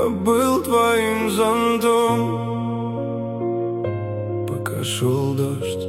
был твоим зонтом, пока шел дождь.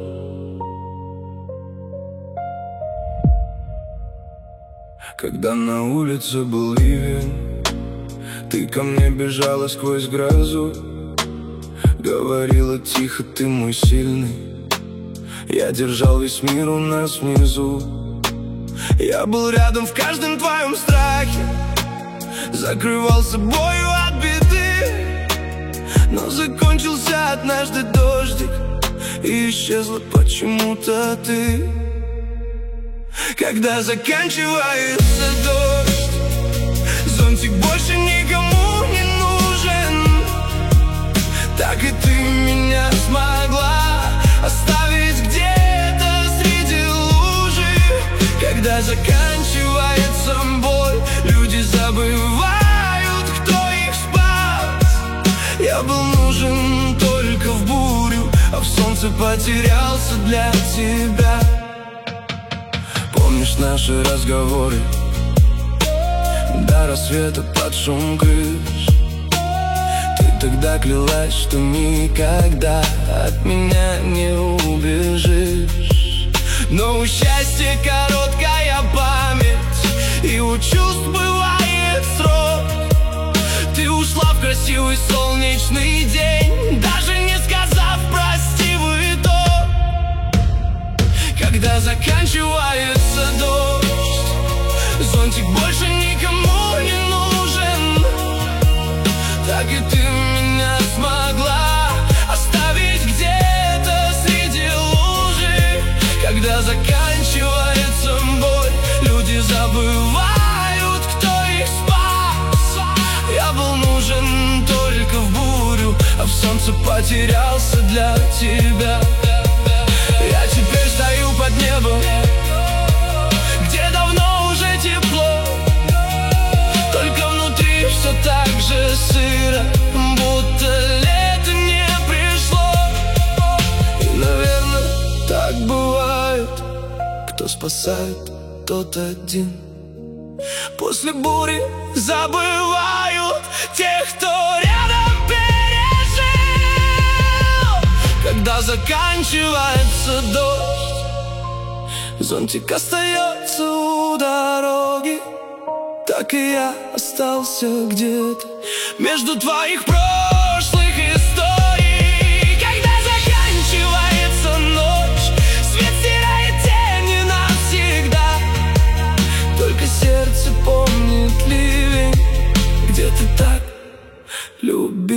Когда на улице был ливень, ты ко мне бежала сквозь грозу, говорила тихо: ты мой сильный. Я держал весь мир у нас внизу. Я был рядом в каждом твоем страхе, закрывал собою от беды. Но закончился однажды дождик, и исчезла почему-то ты. Когда заканчивается дождь, зонтик больше никому не нужен. Так и ты меня смогла оставить где-то среди лужи. Когда заканчивается боль, люди забывают, кто их спас. Я был нужен только в бурю, а в солнце потерялся для тебя. Помнишь наши разговоры до рассвета под шум крыш? Ты тогда клялась, что никогда от меня не убежишь. Но у счастья короткая память, и у чувств бывает срок. Ты ушла в красивый солнечный день, даже не сказав прости в итог. Когда заканчивается дождь, зонтик больше никому не нужен. Так и ты меня смогла оставить где-то среди лужи. Когда заканчивается боль, люди забывают, кто их спас. Я был нужен только в бурю, а в солнце потерялся для тебя. Я теперь стою под небом, где давно уже тепло, только внутри все так же сыро, будто лето не пришло. И, наверное, так бывает. Кто спасает, тот один. После бури забывают тех, кто рядом пережил. Когда заканчивается дождь, зонтик остается у дороги. Так и я остался где-то между твоих прошлых историй. Когда заканчивается ночь, свет стирает тени навсегда. Только сердце помнит ливень, где ты так любил.